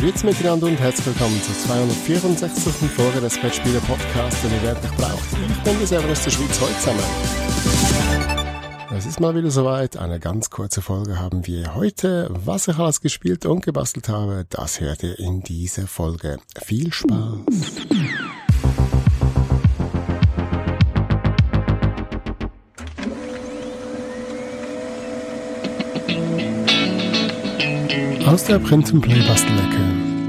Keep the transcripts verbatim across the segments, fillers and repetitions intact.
Grüezi miteinander und herzlich willkommen zur zweihundertvierundsechzigsten Folge des Brettspieler-Podcasts, den ihr wirklich braucht. Ich bin der Server aus der Schweiz, heute zusammen. Es ist mal wieder soweit, eine ganz kurze Folge haben wir heute. Was ich alles gespielt und gebastelt habe, das hört ihr in dieser Folge. Viel Spaß! Aus der Print-and-Play-Bastellecke.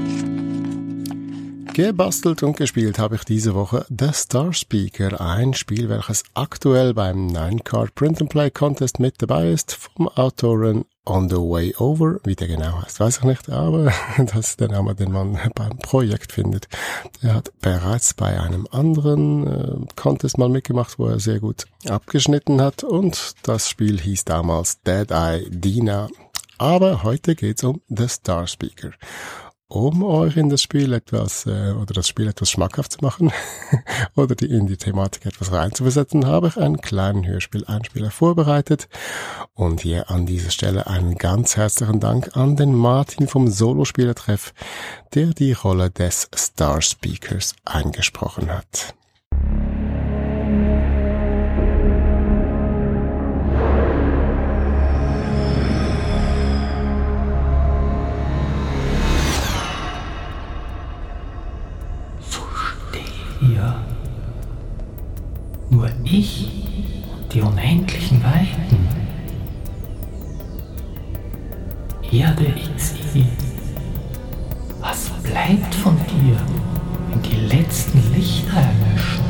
Gebastelt und gespielt habe ich diese Woche The Star Speaker, ein Spiel, welches aktuell beim nine-Card Print-and-Play-Contest mit dabei ist, vom Autoren On the Way Over. Wie der genau heißt, weiß ich nicht, aber das ist der Name, den man beim Projekt findet. Er hat bereits bei einem anderen äh, Contest mal mitgemacht, wo er sehr gut abgeschnitten hat, und das Spiel hieß damals Dead Eye Dina. Aber heute geht's um The Star Speaker. Um euch in das Spiel etwas, äh, oder das Spiel etwas schmackhaft zu machen, oder die, in die Thematik etwas reinzuversetzen, habe ich einen kleinen Hörspiel-Einspieler vorbereitet. Und hier an dieser Stelle einen ganz herzlichen Dank an den Martin vom Solospielertreff, der die Rolle des Star Speakers eingesprochen hat. Hier. Nur ich und die unendlichen Weiten. Erde X I. Was bleibt von dir, wenn die letzten Lichter erlöschen?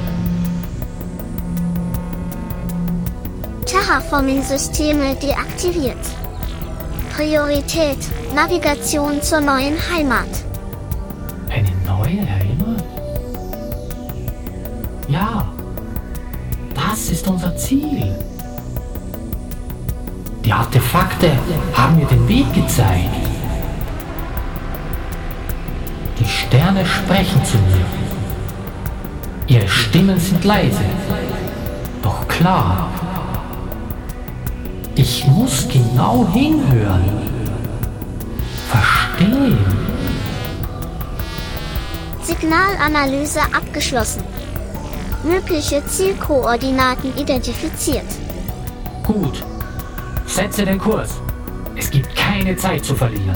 Terraforming-Systeme deaktiviert. Priorität: Navigation zur neuen Heimat. Eine neue Heimat? Ja, das ist unser Ziel. Die Artefakte haben mir den Weg gezeigt. Die Sterne sprechen zu mir. Ihre Stimmen sind leise, doch klar. Ich muss genau hinhören, verstehen. Signalanalyse abgeschlossen. Mögliche Zielkoordinaten identifiziert. Gut. Setze den Kurs. Es gibt keine Zeit zu verlieren.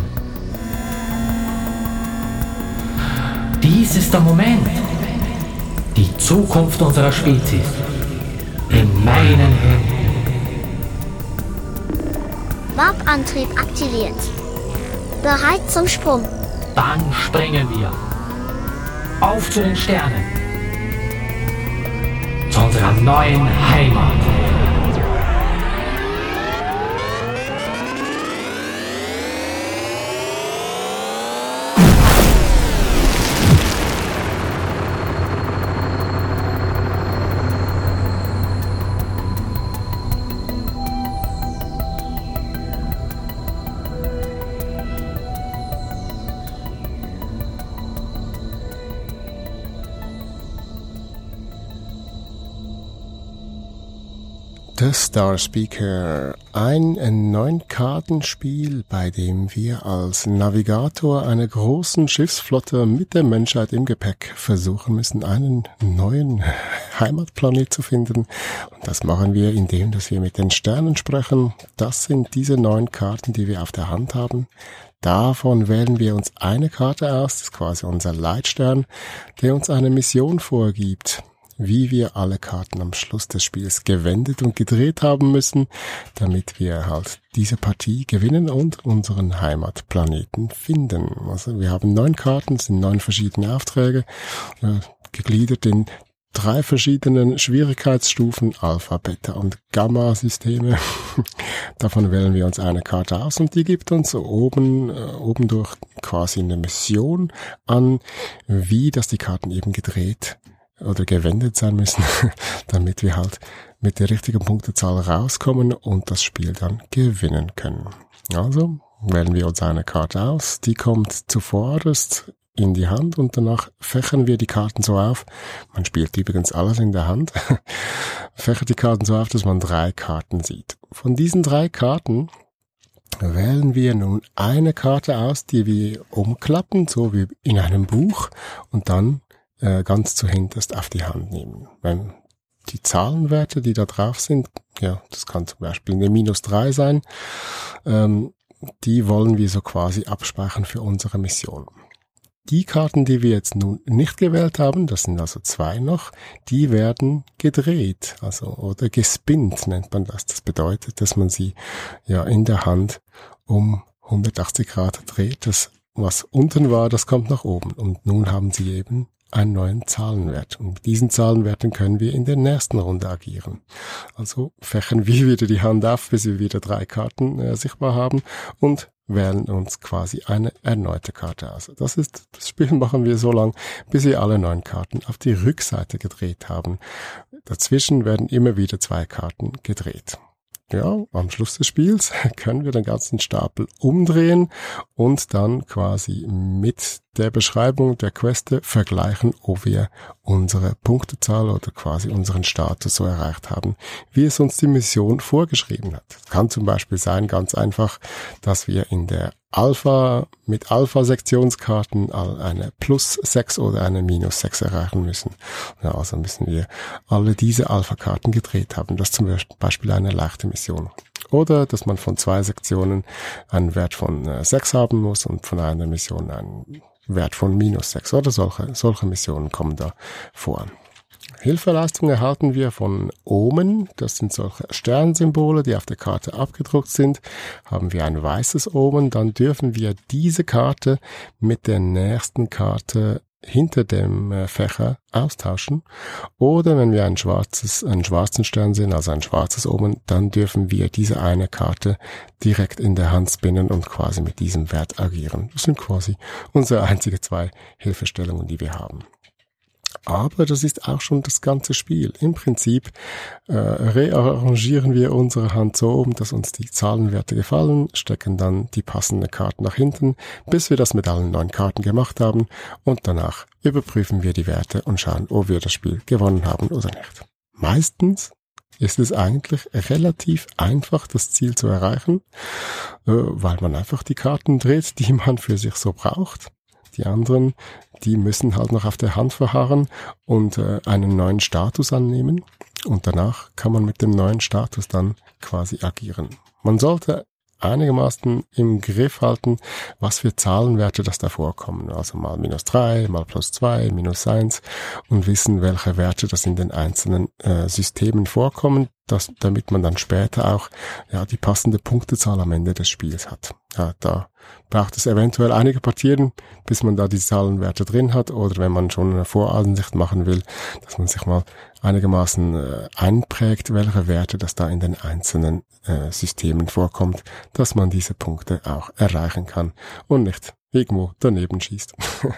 Dies ist der Moment. Die Zukunft unserer Spezies. In meinen Händen. Warp-Antrieb aktiviert. Bereit zum Sprung. Dann springen wir. Auf zu den Sternen. Zu unserer neuen Heimat. The Star Speaker, ein neun-Karten-Spiel, bei dem wir als Navigator einer großen Schiffsflotte mit der Menschheit im Gepäck versuchen müssen, einen neuen Heimatplanet zu finden. Und das machen wir, indem dass wir mit den Sternen sprechen. Das sind diese neun Karten, die wir auf der Hand haben. Davon wählen wir uns eine Karte aus, das ist quasi unser Leitstern, der uns eine Mission vorgibt, wie wir alle Karten am Schluss des Spiels gewendet und gedreht haben müssen, damit wir halt diese Partie gewinnen und unseren Heimatplaneten finden. Also wir haben neun Karten, es sind neun verschiedene Aufträge, äh, gegliedert in drei verschiedenen Schwierigkeitsstufen, Alpha, Beta und Gamma-Systeme. Davon wählen wir uns eine Karte aus und die gibt uns oben, äh, oben durch quasi eine Mission an, wie das die Karten eben gedreht oder gewendet sein müssen, damit wir halt mit der richtigen Punktezahl rauskommen und das Spiel dann gewinnen können. Also wählen wir uns eine Karte aus, die kommt zuvorderst in die Hand und danach fächern wir die Karten so auf, man spielt übrigens alles in der Hand, fächert die Karten so auf, dass man drei Karten sieht. Von diesen drei Karten wählen wir nun eine Karte aus, die wir umklappen, so wie in einem Buch, und dann äh, ganz zuhinterst auf die Hand nehmen. Wenn die Zahlenwerte, die da drauf sind, ja, das kann zum Beispiel eine minus drei sein, ähm, die wollen wir so quasi abspeichern für unsere Mission. Die Karten, die wir jetzt nun nicht gewählt haben, das sind also zwei noch, die werden gedreht, also oder gespinnt nennt man das. Das bedeutet, dass man sie ja in der Hand um hundertachtzig Grad dreht. Das, was unten war, das kommt nach oben. Und nun haben sie eben einen neuen Zahlenwert. Und mit diesen Zahlenwerten können wir in der nächsten Runde agieren. Also fächern wir wieder die Hand auf, bis wir wieder drei Karten äh, sichtbar haben und wählen uns quasi eine erneute Karte aus. Das ist, das Spiel machen wir so lang, bis wir alle neun Karten auf die Rückseite gedreht haben. Dazwischen werden immer wieder zwei Karten gedreht. Ja, am Schluss des Spiels können wir den ganzen Stapel umdrehen und dann quasi mit der Beschreibung der Queste vergleichen, ob wir unsere Punktezahl oder quasi unseren Status so erreicht haben, wie es uns die Mission vorgeschrieben hat. Es kann zum Beispiel sein, ganz einfach, dass wir in der Alpha, mit Alpha-Sektionskarten eine Plus sechs oder eine Minus sechs erreichen müssen. Ja, also müssen wir alle diese Alpha-Karten gedreht haben. Das ist zum Beispiel eine leichte Mission. Oder, dass man von zwei Sektionen einen Wert von sechs haben muss und von einer Mission einen Wert von minus sechs oder solche, solche Missionen kommen da vor. Hilfeleistung erhalten wir von Omen, das sind solche Sternsymbole, die auf der Karte abgedruckt sind. Haben wir ein weißes Omen, dann dürfen wir diese Karte mit der nächsten Karte hinter dem äh, Fächer austauschen. Oder wenn wir ein schwarzes, einen schwarzen Stern sehen, also ein schwarzes Omen, dann dürfen wir diese eine Karte direkt in der Hand spinnen und quasi mit diesem Wert agieren. Das sind quasi unsere einzige zwei Hilfestellungen, die wir haben. Aber das ist auch schon das ganze Spiel. Im Prinzip äh, rearrangieren wir unsere Hand so um, dass uns die Zahlenwerte gefallen, stecken dann die passende Karte nach hinten, bis wir das mit allen neun Karten gemacht haben und danach überprüfen wir die Werte und schauen, ob wir das Spiel gewonnen haben oder nicht. Meistens ist es eigentlich relativ einfach, das Ziel zu erreichen, äh, weil man einfach die Karten dreht, die man für sich so braucht. Die anderen, die müssen halt noch auf der Hand verharren und äh, einen neuen Status annehmen. Und danach kann man mit dem neuen Status dann quasi agieren. Man sollte einigermaßen im Griff halten, was für Zahlenwerte das da vorkommen. Also mal minus drei, mal plus zwei, minus eins und wissen, welche Werte das in den einzelnen äh, Systemen vorkommen, dass, damit man dann später auch ja die passende Punktezahl am Ende des Spiels hat. Ja, da braucht es eventuell einige Partien, bis man da die Zahlenwerte drin hat, oder wenn man schon eine Voransicht machen will, dass man sich mal einigermaßen äh, einprägt, welche Werte das da in den einzelnen äh, Systemen vorkommt, dass man diese Punkte auch erreichen kann und nicht irgendwo daneben schießt.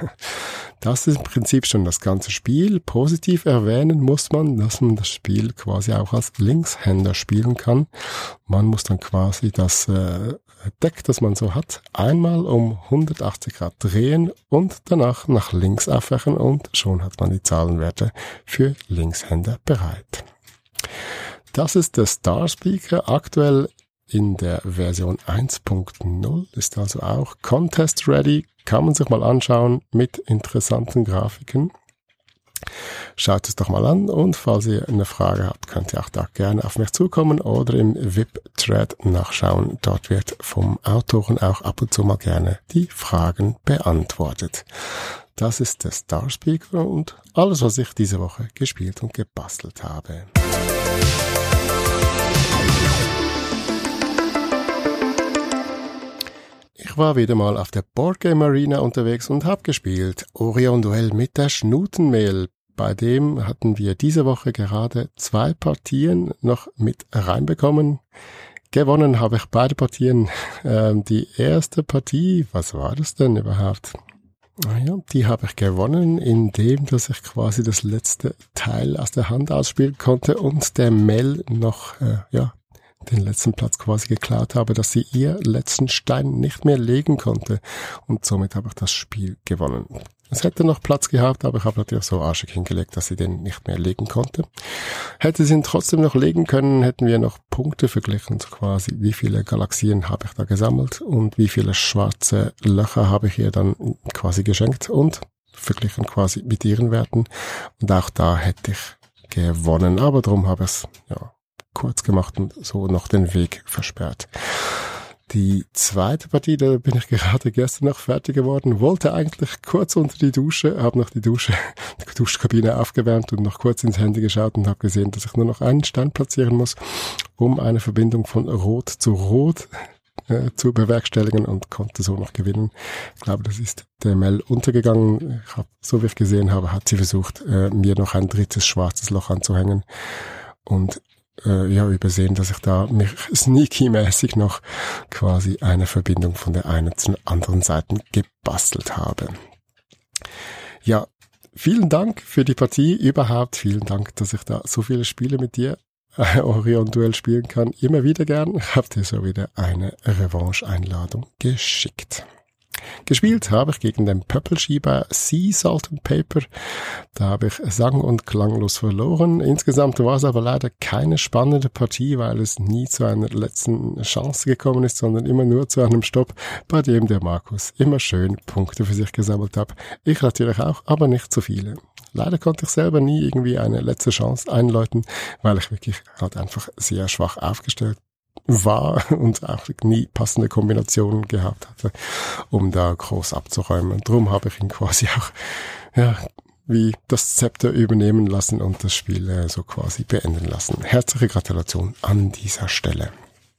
Das ist im Prinzip schon das ganze Spiel. Positiv erwähnen muss man, dass man das Spiel quasi auch als Linkshänder spielen kann. Man muss dann quasi das äh, Deck, das man so hat, einmal um hundertachtzig Grad drehen und danach nach links aufwächen und schon hat man die Zahlenwerte für Linkshänder bereit. Das ist der Star Speaker, aktuell in der Version eins Punkt null, ist also auch Contest Ready, kann man sich mal anschauen mit interessanten Grafiken. Schaut es doch mal an und falls ihr eine Frage habt, könnt ihr auch da gerne auf mich zukommen oder im V I P-Thread nachschauen. Dort wird vom Autoren auch ab und zu mal gerne die Fragen beantwortet. Das ist der Star Speaker und alles, was ich diese Woche gespielt und gebastelt habe. Ich war wieder mal auf der Boardgame Arena unterwegs und habe gespielt Orion Duell mit der Schnutenmehl. Bei dem hatten wir diese Woche gerade zwei Partien noch mit reinbekommen. Gewonnen habe ich beide Partien. Ähm, die erste Partie, was war das denn überhaupt? Naja, die habe ich gewonnen, indem dass ich quasi das letzte Teil aus der Hand ausspielen konnte und der Mel noch, äh, ja, den letzten Platz quasi geklaut habe, dass sie ihr letzten Stein nicht mehr legen konnte. Und somit habe ich das Spiel gewonnen. Es hätte noch Platz gehabt, aber ich habe natürlich so arschig hingelegt, dass sie den nicht mehr legen konnte. Hätte sie ihn trotzdem noch legen können, hätten wir noch Punkte verglichen, so quasi, wie viele Galaxien habe ich da gesammelt und wie viele schwarze Löcher habe ich ihr dann quasi geschenkt und verglichen quasi mit ihren Werten. Und auch da hätte ich gewonnen, aber darum habe ich es ja kurz gemacht und so noch den Weg versperrt. Die zweite Partie, da bin ich gerade gestern noch fertig geworden, wollte eigentlich kurz unter die Dusche, habe noch die Dusche, die Duschkabine aufgewärmt und noch kurz ins Handy geschaut und habe gesehen, dass ich nur noch einen Stein platzieren muss, um eine Verbindung von Rot zu Rot äh, zu bewerkstelligen und konnte so noch gewinnen. Ich glaube, das ist der Mel untergegangen. Ich hab, so wie ich gesehen habe, hat sie versucht, äh, mir noch ein drittes schwarzes Loch anzuhängen und ja, übersehen, dass ich da mich sneaky-mäßig noch quasi eine Verbindung von der einen zur anderen Seite gebastelt habe. Ja, vielen Dank für die Partie überhaupt. Vielen Dank, dass ich da so viele Spiele mit dir äh, Orion-Duell spielen kann. Immer wieder gern. Ich habe dir so wieder eine Revanche-Einladung geschickt. Gespielt habe ich gegen den Pöppelschieber Sea Salt and Paper. Da habe ich sang- und klanglos verloren. Insgesamt war es aber leider keine spannende Partie, weil es nie zu einer letzten Chance gekommen ist, sondern immer nur zu einem Stopp, bei dem der Markus immer schön Punkte für sich gesammelt hat. Ich natürlich auch, aber nicht so viele. Leider konnte ich selber nie irgendwie eine letzte Chance einläuten, weil ich wirklich halt einfach sehr schwach aufgestellt war und auch nie passende Kombinationen gehabt hatte, um da groß abzuräumen. Drum habe ich ihn quasi auch ja wie das Zepter übernehmen lassen und das Spiel äh, so quasi beenden lassen. Herzliche Gratulation an dieser Stelle.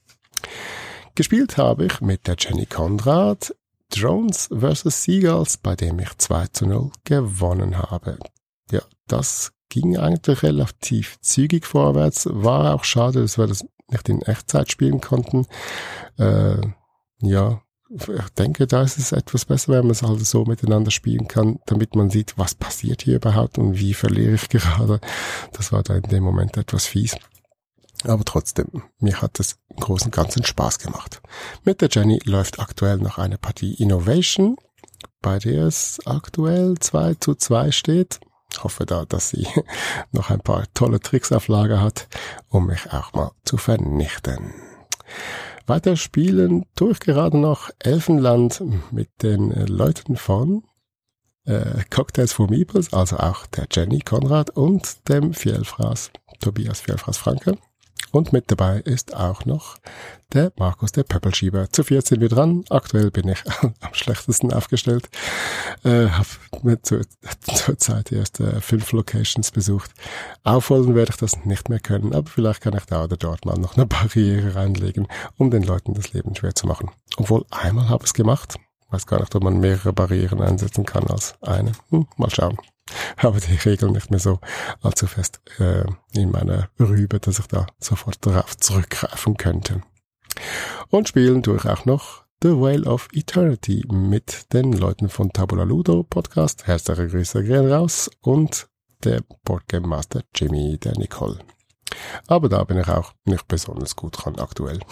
Gespielt habe ich mit der Jenny Konrad Drones versus Seagulls, bei dem ich zwei zu null gewonnen habe. Ja, das ging eigentlich relativ zügig vorwärts. War auch schade, dass wir das nicht in Echtzeit spielen konnten. Äh, ja, ich denke, da ist es etwas besser, wenn man es halt so miteinander spielen kann, damit man sieht, was passiert hier überhaupt und wie verliere ich gerade. Das war da in dem Moment etwas fies. Aber trotzdem, mir hat es im Großen und Ganzen Spaß gemacht. Mit der Jenny läuft aktuell noch eine Partie Innovation, bei der es aktuell zwei zu zwei steht. Ich hoffe da, dass sie noch ein paar tolle Tricks auf Lager hat, um mich auch mal zu vernichten. Weiter spielen tue ich gerade noch Elfenland mit den Leuten von äh, Cocktails for Meeples, also auch der Jenny Konrad und dem Fjellfraß, Tobias Fjellfraß-Franke. Und mit dabei ist auch noch der Markus, der Pöppelschieber. Zu viert sind wir dran. Aktuell bin ich am schlechtesten aufgestellt. Äh, habe zur, zur Zeit erst äh, fünf Locations besucht. Aufholen werde ich das nicht mehr können, aber vielleicht kann ich da oder dort mal noch eine Barriere reinlegen, um den Leuten das Leben schwer zu machen. Obwohl, einmal habe ich es gemacht. Ich weiß gar nicht, ob man mehrere Barrieren einsetzen kann als eine. Hm, mal schauen. Aber die Regeln nicht mehr so allzu fest äh, in meiner Rübe, dass ich da sofort darauf zurückgreifen könnte. Und spielen tue ich auch noch The Whale of Eternity mit den Leuten von Tabula Ludo Podcast. Herzliche Grüße gehen raus und der Boardgame Master Jimmy, der Nicole. Aber da bin ich auch nicht besonders gut dran aktuell.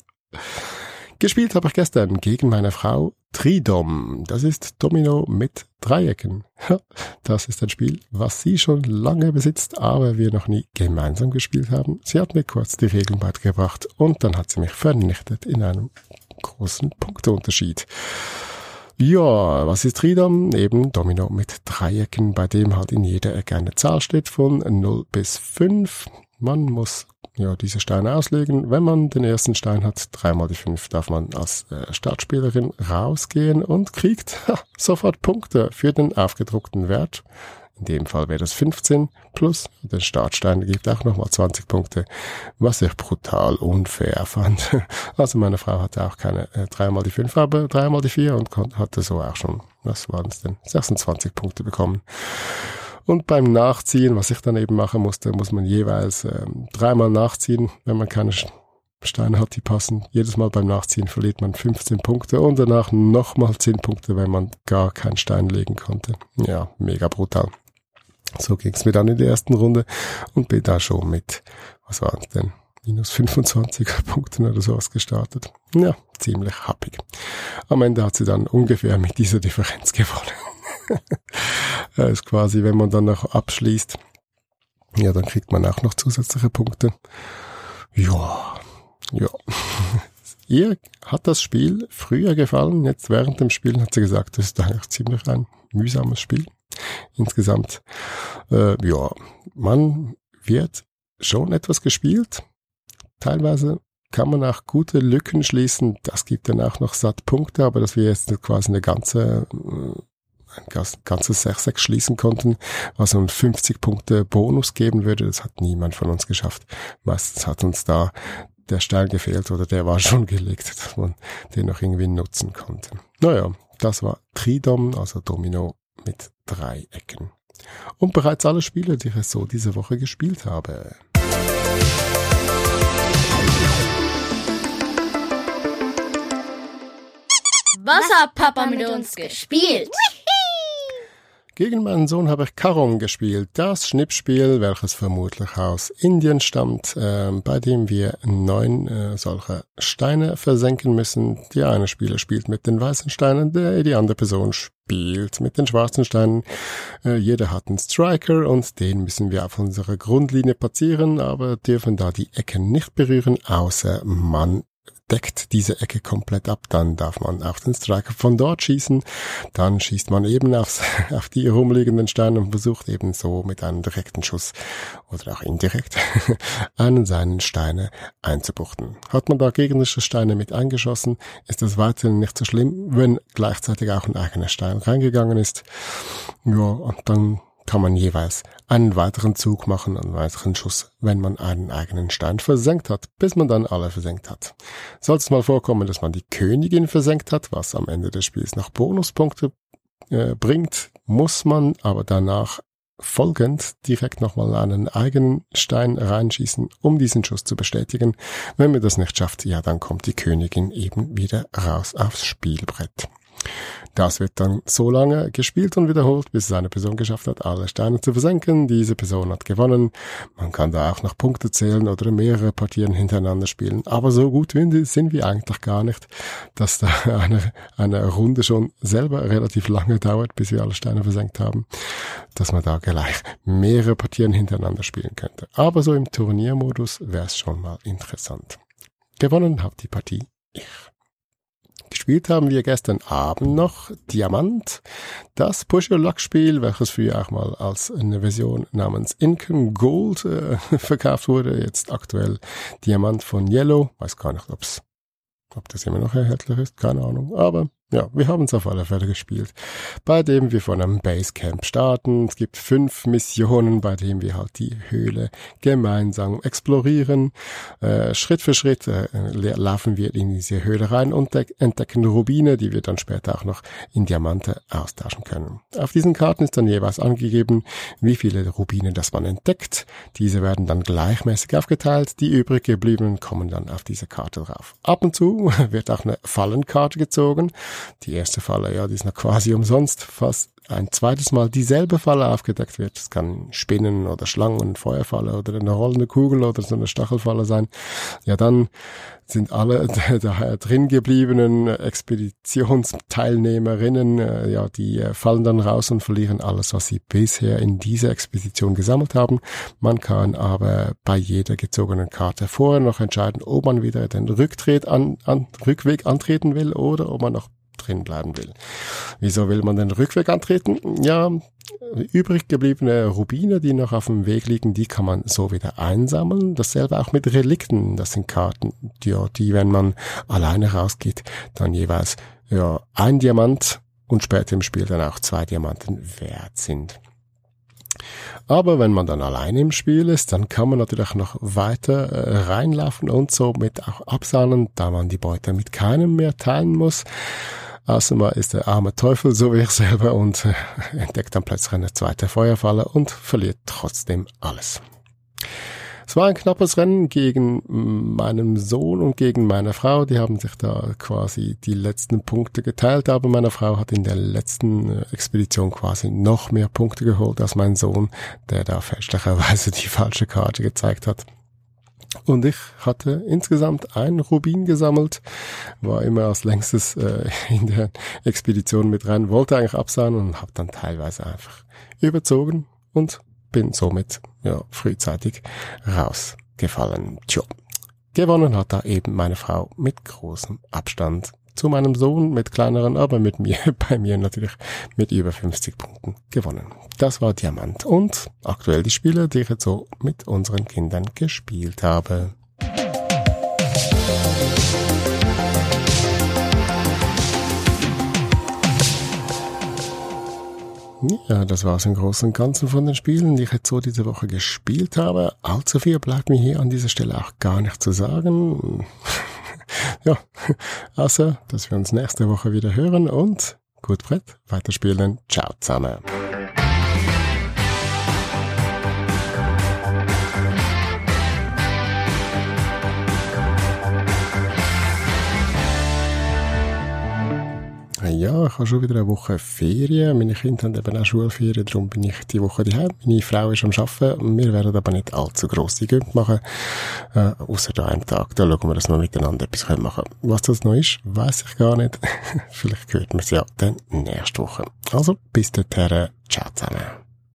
Gespielt habe ich gestern gegen meine Frau Tridom. Das ist Domino mit Dreiecken. Das ist ein Spiel, was sie schon lange besitzt, aber wir noch nie gemeinsam gespielt haben. Sie hat mir kurz die Regeln beigebracht und dann hat sie mich vernichtet in einem großen Punkteunterschied. Ja, was ist Tridom? Eben Domino mit Dreiecken, bei dem halt in jeder Ecke eine Zahl steht von null bis fünf. Man muss ja diese Steine auslegen. Wenn man den ersten Stein hat, dreimal die fünf, darf man als äh, Startspielerin rausgehen und kriegt ha, sofort Punkte für den aufgedruckten Wert. In dem Fall wäre das fünfzehn plus den Startstein gibt auch nochmal zwanzig Punkte, was ich brutal unfair fand. Also meine Frau hatte auch keine äh, dreimal die fünf, aber dreimal die vier und kon- hatte so auch schon, was waren es denn, sechsundzwanzig Punkte bekommen. Und beim Nachziehen, was ich dann eben machen musste, muss man jeweils ähm, dreimal nachziehen, wenn man keine Steine hat, die passen. Jedes Mal beim Nachziehen verliert man fünfzehn Punkte und danach nochmal zehn Punkte, wenn man gar keinen Stein legen konnte. Ja, mega brutal. So ging es mir dann in der ersten Runde und bin da schon mit, was waren es denn, minus fünfundzwanzig Punkten oder sowas gestartet. Ja, ziemlich happig. Am Ende hat sie dann ungefähr mit dieser Differenz gewonnen. Das ist quasi, wenn man dann noch abschließt, ja, dann kriegt man auch noch zusätzliche Punkte. Ja, ja. Ihr hat das Spiel früher gefallen, jetzt während dem Spielen hat sie gesagt, das ist eigentlich ziemlich ein mühsames Spiel. Insgesamt, äh, ja, man wird schon etwas gespielt. Teilweise kann man auch gute Lücken schließen. Das gibt dann auch noch satt Punkte, aber dass wir jetzt quasi eine ganze, ein ganzes Sechseck schließen konnten, was uns fünfzig Punkte Bonus geben würde, das hat niemand von uns geschafft. Meistens hat uns da der Stein gefehlt oder der war schon gelegt, dass man den noch irgendwie nutzen konnte. Naja, das war Tridom, also Domino mit drei Ecken. Und bereits alle Spiele, die ich so diese Woche gespielt habe. Was hat Papa mit uns gespielt? Gegen meinen Sohn habe ich Karong gespielt, das Schnippspiel, welches vermutlich aus Indien stammt, äh, bei dem wir neun äh, solche Steine versenken müssen. Der eine Spieler spielt mit den weißen Steinen, der die andere Person spielt mit den schwarzen Steinen. Äh, jeder hat einen Striker und den müssen wir auf unserer Grundlinie platzieren, aber dürfen da die Ecken nicht berühren, außer man deckt diese Ecke komplett ab, dann darf man auf den Striker von dort schießen, dann schießt man eben aufs, auf die herumliegenden Steine und versucht eben so mit einem direkten Schuss oder auch indirekt einen seinen Steine einzubuchten. Hat man da gegnerische Steine mit eingeschossen, ist das weiterhin nicht so schlimm, wenn gleichzeitig auch ein eigener Stein reingegangen ist. Ja, und dann kann man jeweils einen weiteren Zug machen, einen weiteren Schuss, wenn man einen eigenen Stein versenkt hat, bis man dann alle versenkt hat. Sollte es mal vorkommen, dass man die Königin versenkt hat, was am Ende des Spiels noch Bonuspunkte äh, bringt, muss man aber danach folgend direkt nochmal einen eigenen Stein reinschießen, um diesen Schuss zu bestätigen. Wenn man das nicht schafft, ja, dann kommt die Königin eben wieder raus aufs Spielbrett. Das wird dann so lange gespielt und wiederholt, bis es eine Person geschafft hat, alle Steine zu versenken. Diese Person hat gewonnen. Man kann da auch noch Punkte zählen oder mehrere Partien hintereinander spielen. Aber so gut sind wir eigentlich gar nicht, dass da eine, eine Runde schon selber relativ lange dauert, bis wir alle Steine versenkt haben, dass man da gleich mehrere Partien hintereinander spielen könnte. Aber so im Turniermodus wäre es schon mal interessant. Gewonnen hat die Partie ich. Gespielt haben wir gestern Abend noch Diamant, das Push-Your-Luck-Spiel, welches früher auch mal als eine Version namens Income Gold äh, verkauft wurde, jetzt aktuell Diamant von Yellow, weiß gar nicht, ob's, ob das immer noch erhältlich ist, keine Ahnung, aber ja, wir haben es auf alle Fälle gespielt, bei dem wir von einem Basecamp starten. Es gibt fünf Missionen, bei denen wir halt die Höhle gemeinsam explorieren. Äh, Schritt für Schritt äh, laufen wir in diese Höhle rein und entdecken Rubine, die wir dann später auch noch in Diamante austauschen können. Auf diesen Karten ist dann jeweils angegeben, wie viele Rubine das man entdeckt. Diese werden dann gleichmäßig aufgeteilt. Die übrig gebliebenen kommen dann auf diese Karte drauf. Ab und zu wird auch eine Fallenkarte gezogen. Die erste Falle, ja, die ist noch quasi umsonst, falls ein zweites Mal dieselbe Falle aufgedeckt wird. Es kann Spinnen oder Schlangen, Feuerfalle oder eine rollende Kugel oder so eine Stachelfalle sein. Ja, dann sind alle daher drin gebliebenen Expeditionsteilnehmerinnen, äh, ja, die äh, fallen dann raus und verlieren alles, was sie bisher in dieser Expedition gesammelt haben. Man kann aber bei jeder gezogenen Karte vorher noch entscheiden, ob man wieder den Rücktritt an, an, Rückweg antreten will oder ob man noch drin bleiben will. Wieso will man den Rückweg antreten? Ja, übrig gebliebene Rubine, die noch auf dem Weg liegen, die kann man so wieder einsammeln. Dasselbe auch mit Relikten. Das sind Karten, die, die wenn man alleine rausgeht, dann jeweils ja ein Diamant und später im Spiel dann auch zwei Diamanten wert sind. Aber wenn man dann alleine im Spiel ist, dann kann man natürlich noch weiter äh, reinlaufen und somit auch absahnen, da man die Beute mit keinem mehr teilen muss. Außer man ist der arme Teufel, so wie ich selber, und äh, entdeckt dann plötzlich eine zweite Feuerfalle und verliert trotzdem alles. Es war ein knappes Rennen gegen meinen Sohn und gegen meine Frau. Die haben sich da quasi die letzten Punkte geteilt, aber meine Frau hat in der letzten Expedition quasi noch mehr Punkte geholt als mein Sohn, der da fälschlicherweise die falsche Karte gezeigt hat. Und ich hatte insgesamt einen Rubin gesammelt, war immer als längstes äh, in der Expedition mit rein, wollte eigentlich absahen und habe dann teilweise einfach überzogen und bin somit ja frühzeitig rausgefallen. Tja, gewonnen hat da eben meine Frau mit großem Abstand zu meinem Sohn mit kleineren, aber mit mir, bei mir natürlich mit über fünfzig Punkten gewonnen. Das war Diamant und aktuell die Spiele, die ich jetzt so mit unseren Kindern gespielt habe. Ja, das war's im Großen und Ganzen von den Spielen, die ich jetzt so diese Woche gespielt habe. Allzu viel bleibt mir hier an dieser Stelle auch gar nicht zu sagen. Ja, außer, dass wir uns nächste Woche wieder hören und gut Brett, weiterspielen. Ciao zusammen. Ja, ich habe schon wieder eine Woche Ferien. Meine Kinder haben eben auch Schulferien, darum bin ich die Woche daheim. Meine Frau ist am Arbeiten. Wir werden aber nicht allzu grosse Gönnt machen, äh, ausser da einem Tag. Da schauen wir, dass wir miteinander etwas machen können. Was das noch ist, weiss ich gar nicht. Vielleicht hört man es ja dann nächste Woche. Also, bis dahin, ciao zusammen.